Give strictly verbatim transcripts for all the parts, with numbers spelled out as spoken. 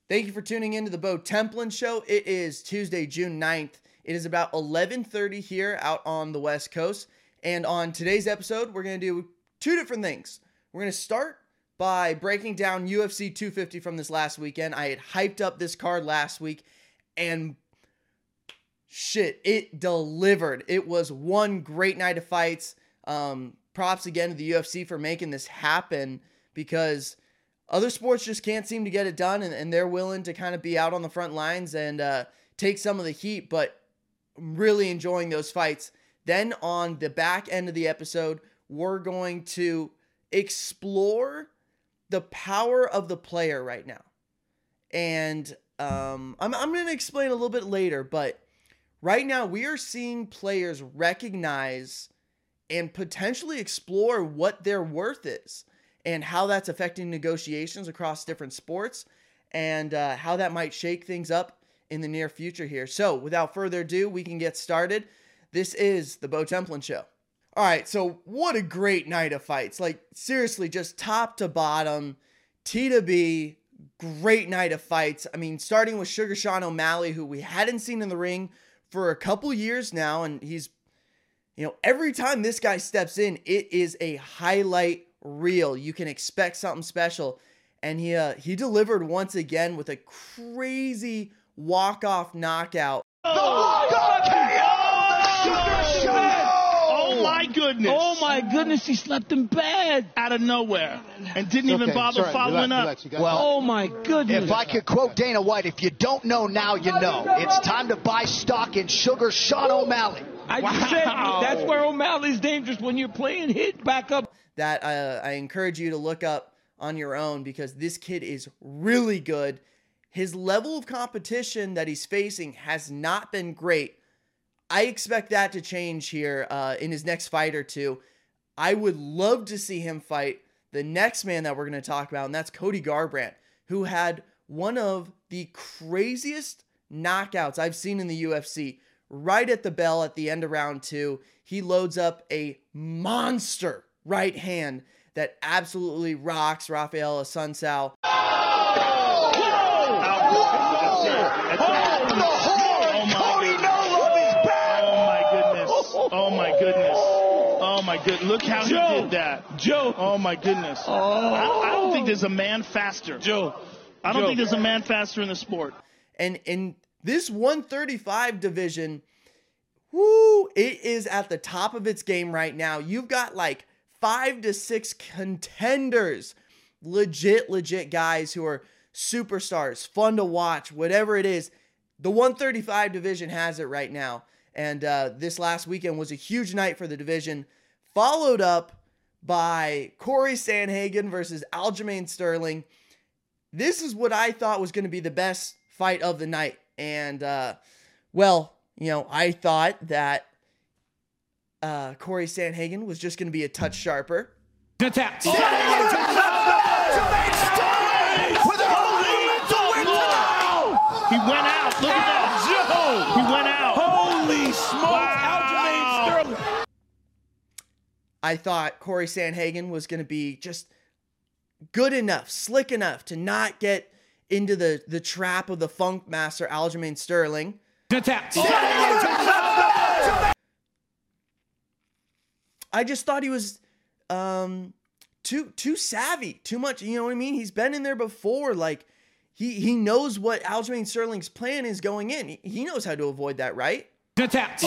Thank you for tuning in to the Bo Templin Show. It is Tuesday, June ninth. It is about eleven thirty here out on the West Coast. And on today's episode, we're going to do two different things. We're going to start by breaking down U F C two fifty from this last weekend. I had hyped up this card last week, and shit, it delivered. It was one great night of fights. Um, props again to the U F C for making this happen, because other sports just can't seem to get it done, and, and they're willing to kind of be out on the front lines and uh, take some of the heat, but I'm really enjoying those fights. Then on the back end of the episode, we're going to explore the power of the player right now. And um, I'm, I'm going to explain a little bit later, but right now we are seeing players recognize and potentially explore what their worth is, and how that's affecting negotiations across different sports, and uh, how that might shake things up in the near future here. So without further ado, we can get started. This is the Bo Templin Show. All right, so what a great night of fights. Like, seriously, just top to bottom, T to B, great night of fights. I mean, starting with Sugar Sean O'Malley, who we hadn't seen in the ring for a couple years now, and he's, you know, every time this guy steps in, it is a highlight reel. You can expect something special, and he uh, he delivered once again with a crazy walk-off knockout. The walk-off K O! Oh my goodness! Oh my goodness! He slept him bad Out of nowhere, and didn't even Okay, bother sorry, following relax, up. relax, Well, Oh my goodness! if I could quote Dana White, if you don't know now, you know. It's time to buy stock in Sugar Sean O'Malley. I Wow. just said that's where O'Malley's dangerous, when you're playing hit back up. That uh, I encourage you to look up on your own, because this kid is really good. His level of competition that he's facing has not been great. I expect that to change here uh, in his next fight or two. I would love to see him fight the next man that we're going to talk about, and that's Cody Garbrandt, who had one of the craziest knockouts I've seen in the U F C. Right at the bell at the end of round two, he loads up a monster right hand that absolutely rocks Rafael Assunção. Oh my goodness! Oh my goodness! Look how Joe. he did that, Joe. Oh my goodness! Oh. I, I don't think there's a man faster. Joe. I don't Joe. think there's a man faster in the sport. And in this one thirty-five division, whoo, it is at the top of its game right now. You've got like five to six contenders, legit, legit guys who are superstars, fun to watch, whatever it is. The one thirty-five division has it right now. And uh, this last weekend was a huge night for the division, followed up by Corey Sandhagen versus Aljamain Sterling. This is what I thought was going to be the best fight of the night. And, uh, well, you know, I thought that uh, Corey Sandhagen was just going to be a touch sharper. Attack. He went out. Look at that, Joe. He went out. Holy smokes! Wow. Aljamain Sterling. I thought Corey Sandhagen was going to be just good enough, slick enough to not get into the, the trap of the funk master Aljamain Sterling. Attack. I just thought he was um, too too savvy, too much. You know what I mean? He's been in there before. Like he he knows what Aljamain Sterling's plan is going in. He, he knows how to avoid that, right? Attack.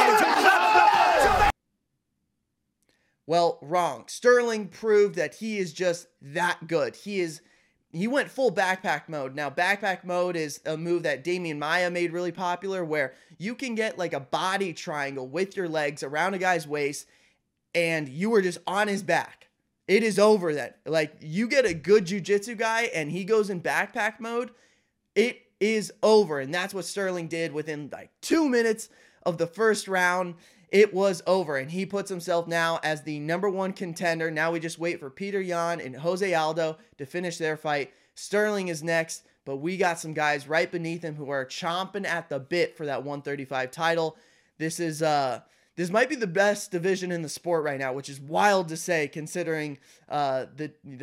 Well, wrong. Sterling proved that he is just that good. He is. He went full backpack mode. Now, backpack mode is a move that Damian Maia made really popular, where you can get like a body triangle with your legs around a guy's waist, and you are just on his back. It is over then. Like, you get a good jiu-jitsu guy and he goes in backpack mode, it is over. And that's what Sterling did within like two minutes of the first round. It was over, and he puts himself now as the number one contender. Now we just wait for Peter Yan and Jose Aldo to finish their fight. Sterling is next, but we got some guys right beneath him who are chomping at the bit for that one thirty-five title. This is uh, this might be the best division in the sport right now, which is wild to say considering uh, the the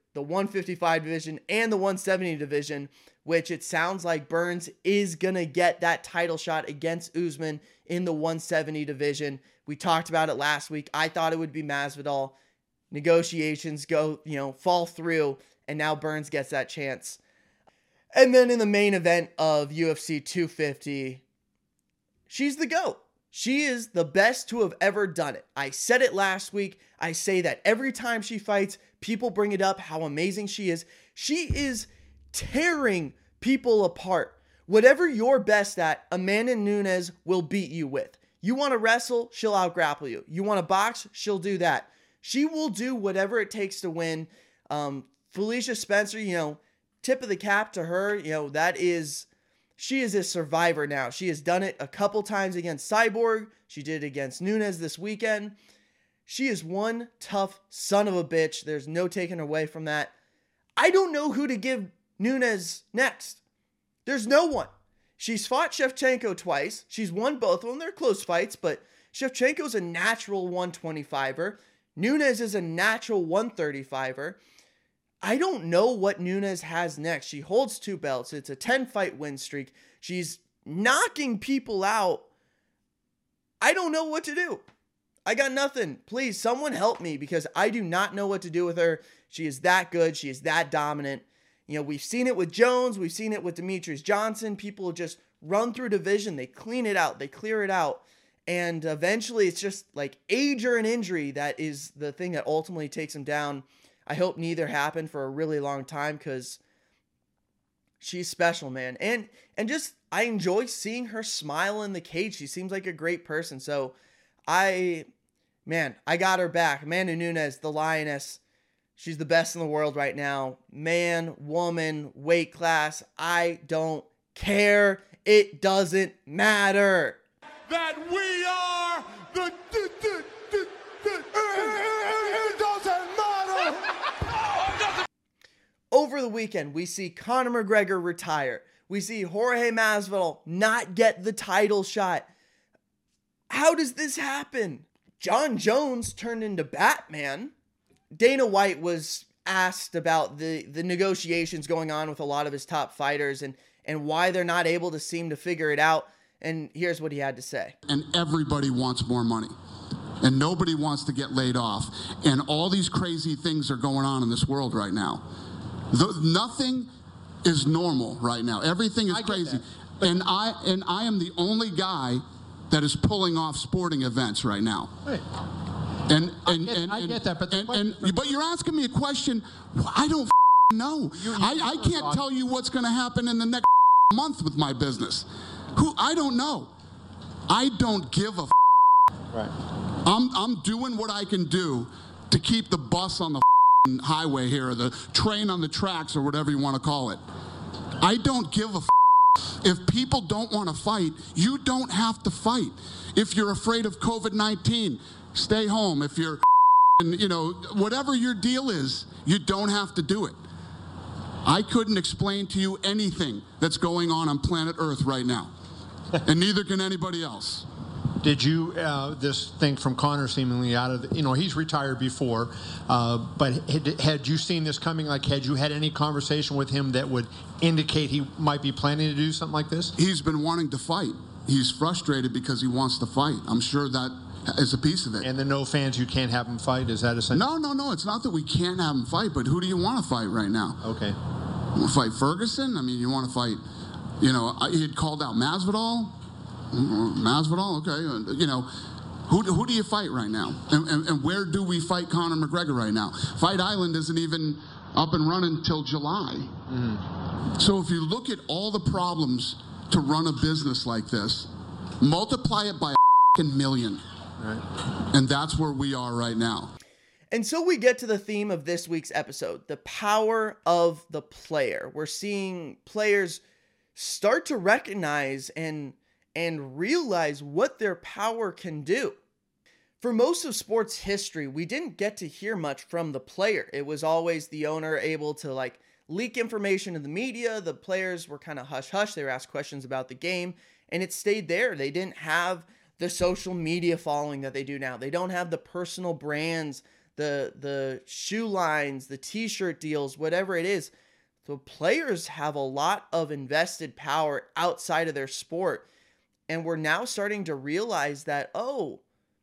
the one fifty-five division and the one seventy division, which it sounds like Burns is going to get that title shot against Usman in the one seventy division. We talked about it last week. I thought it would be Masvidal. Negotiations go, you know, fall through, and now Burns gets that chance. And then in the main event of U F C two fifty, she's the GOAT. She is the best to have ever done it. I said it last week. I say that every time she fights, people bring it up, how amazing she is. She is tearing people apart. Whatever you're best at, Amanda Nunes will beat you with. You want to wrestle, she'll out-grapple you. You want to box, she'll do that. She will do whatever it takes to win. Um, Felicia Spencer, you know, tip of the cap to her. You know, that is, she is a survivor now. She has done it a couple times against Cyborg. She did it against Nunes this weekend. She is one tough son of a bitch. There's no taking away from that. I don't know who to give Nunes next. There's no one. She's fought Shevchenko twice. She's won both of them. They're close fights, but Shevchenko's a natural one twenty-fiver. Nunes is a natural one thirty-fiver. I don't know what Nunes has next. She holds two belts. It's a ten-fight win streak. She's knocking people out. I don't know what to do. I got nothing. Please, someone help me because I do not know what to do with her. She is that good. She is that dominant. You know, we've seen it with Jones. We've seen it with Demetrius Johnson. People just run through division. They clean it out. They clear it out. And eventually it's just like age or an injury that is the thing that ultimately takes them down. I hope neither happen for a really long time because she's special, man. And and just, I enjoy seeing her smile in the cage. She seems like a great person. So I, man, I got her back. Amanda Nunes, the Lioness. She's the best in the world right now. Man, woman, weight class. I don't care. It doesn't matter. That we are the, the, the, the, the it doesn't matter. Over the weekend, we see Conor McGregor retire. We see Jorge Masvidal not get the title shot. How does this happen? John Jones turned into Batman. Dana White was asked about the, the negotiations going on with a lot of his top fighters and, and why they're not able to seem to figure it out. And here's what he had to say. And everybody wants more money. And nobody wants to get laid off. And all these crazy things are going on in this world right now. The, nothing is normal right now. Everything is crazy. And I and I am the only guy that is pulling off sporting events right now. Wait. And, I and, get, and, I get that, but, and, and, and, but you're asking me a question I don't f- know. You, you I, I can't tell you what's going to happen in the next month with my business. Who I don't know. I don't give a f- right. I'm I'm doing what I can do to keep the bus on the f- highway here, or the train on the tracks, or whatever you want to call it. I don't give a f- if people don't want to fight, you don't have to fight. If you're afraid of COVID nineteen, stay home. If you're, you know, whatever your deal is, you don't have to do it. I couldn't explain to you anything that's going on on planet Earth right now. And neither can anybody else. Did you, uh, this thing from Conor seemingly out of, the, you know, he's retired before, uh, but had, had you seen this coming? Like, had you had any conversation with him that would indicate he might be planning to do something like this? He's been wanting to fight. He's frustrated because he wants to fight. I'm sure that is a piece of it. And the no fans, you can't have him fight? Is that essentially? No, no, no. It's not that we can't have him fight, but who do you want to fight right now? Okay. You want to fight Ferguson? I mean, you want to fight, you know, he had called out Masvidal. Masvidal, okay. You know, who, who do you fight right now? And, and, and where do we fight Conor McGregor right now? Fight Island isn't even up and running till July. Mm-hmm. So if you look at all the problems to run a business like this, multiply it by a million. Right. And that's where we are right now. And so we get to the theme of this week's episode, the power of the player. We're seeing players start to recognize and and realize what their power can do. For most of sports history, we didn't get to hear much from the player. It was always the owner able to like leak information to the media. The players were kind of hush-hush. They were asked questions about the game, and it stayed there. They didn't have the social media following that they do now. They don't have the personal brands the the shoe lines, the t-shirt deals, whatever it is. So players have a lot of invested power outside of their sport. And we're now starting to realize that, oh,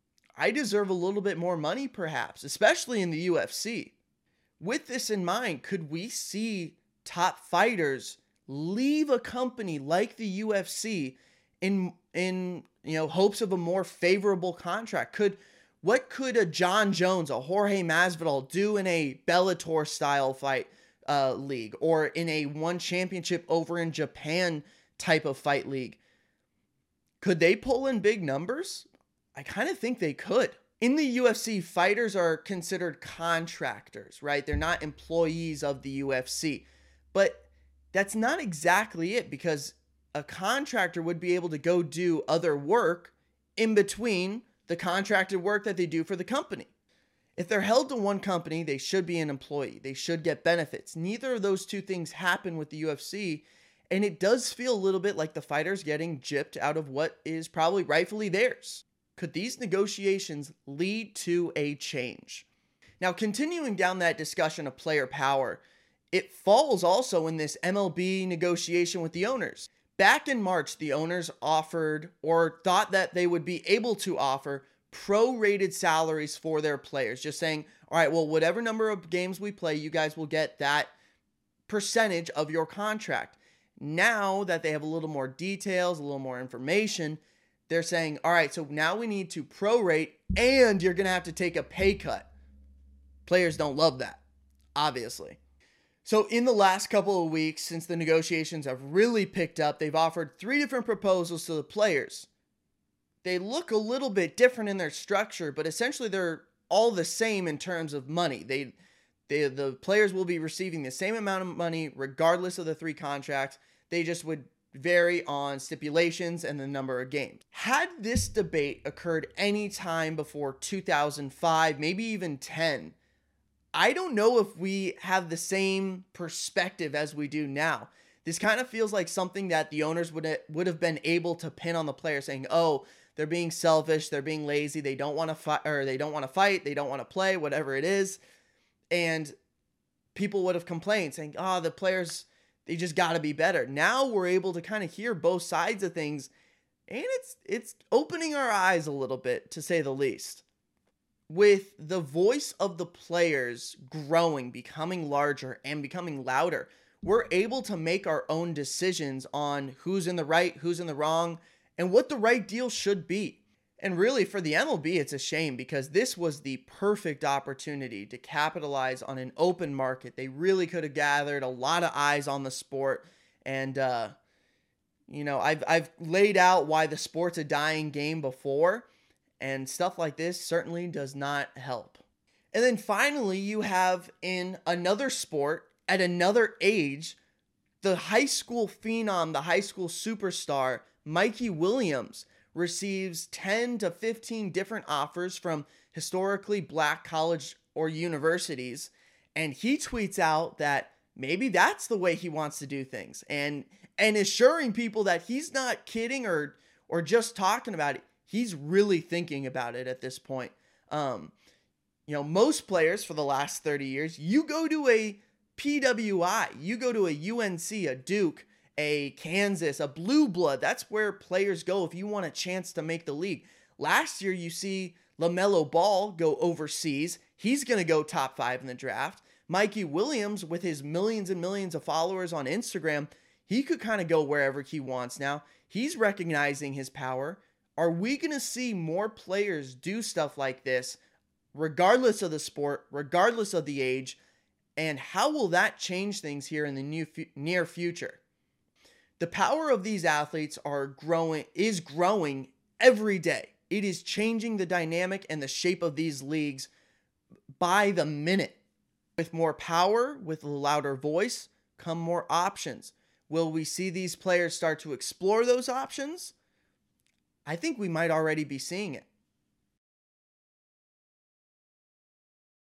I deserve a little bit more money perhaps, especially in the U F C. With this in mind, could we see top fighters leave a company like the U F C in in you know hopes of a more favorable contract? Could what could a John Jones, a Jorge Masvidal do in a Bellator style fight uh, league, or in a one championship over in Japan type of fight league? Could they pull in big numbers? I kind of think they could. In the U F C, fighters are considered contractors, right? They're not employees of the U F C. But that's not exactly it, because a contractor would be able to go do other work in between the contracted work that they do for the company. If they're held to one company, they should be an employee. They should get benefits. Neither of those two things happen with the U F C. And it does feel a little bit like the fighters getting gypped out of what is probably rightfully theirs. Could these negotiations lead to a change? Now, continuing down that discussion of player power, it falls also in this M L B negotiation with the owners. Back in March, the owners offered, or thought that they would be able to offer, prorated salaries for their players. Just saying, all right, well, whatever number of games we play, you guys will get that percentage of your contract. Now that they have a little more details, a little more information, they're saying, all right, so now we need to prorate, and you're going to have to take a pay cut. Players don't love that, obviously. So in the last couple of weeks, since the negotiations have really picked up, they've offered three different proposals to the players. They look a little bit different in their structure, but essentially they're all the same in terms of money. They, they the players will be receiving the same amount of money regardless of the three contracts. They just would vary on stipulations and the number of games. Had this debate occurred any time before two thousand five, maybe even ten, I don't know if we have the same perspective as we do now. This kind of feels like something that the owners would have, would have been able to pin on the players, saying, oh, they're being selfish, they're being lazy, they don't want to fight, or they don't want to fight, they don't want to play, whatever it is. And people would have complained, saying, oh, the players, they just got to be better. Now we're able to kind of hear both sides of things, and it's it's opening our eyes a little bit, to say the least. With the voice of the players growing, becoming larger, and becoming louder, we're able to make our own decisions on who's in the right, who's in the wrong, and what the right deal should be. And really, for the M L B, it's a shame, because this was the perfect opportunity to capitalize on an open market. They really could have gathered a lot of eyes on the sport. And, uh, you know, I've, I've laid out why the sport's a dying game before, and stuff like this certainly does not help. And then finally, you have in another sport, at another age, the high school phenom, the high school superstar, Mikey Williams, receives ten to fifteen different offers from historically black college or universities. And he tweets out that maybe that's the way he wants to do things, and and assuring people that he's not kidding or or just talking about it. He's really thinking about it at this point. Um, you know, most players for the last thirty years, you go to a P W I, you go to a U N C, a Duke, a Kansas, a Blue Blood. That's where players go if you want a chance to make the league. Last year, you see LaMelo Ball go overseas. He's going to go top five in the draft. Mikey Williams, with his millions and millions of followers on Instagram, he could kind of go wherever he wants now. He's recognizing his power. Are we going to see more players do stuff like this, regardless of the sport, regardless of the age? And how will that change things here in the new, near future? The power of these athletes are growing, is growing every day. It is changing the dynamic and the shape of these leagues by the minute. With more power, with a louder voice, come more options. Will we see these players start to explore those options? I think we might already be seeing it.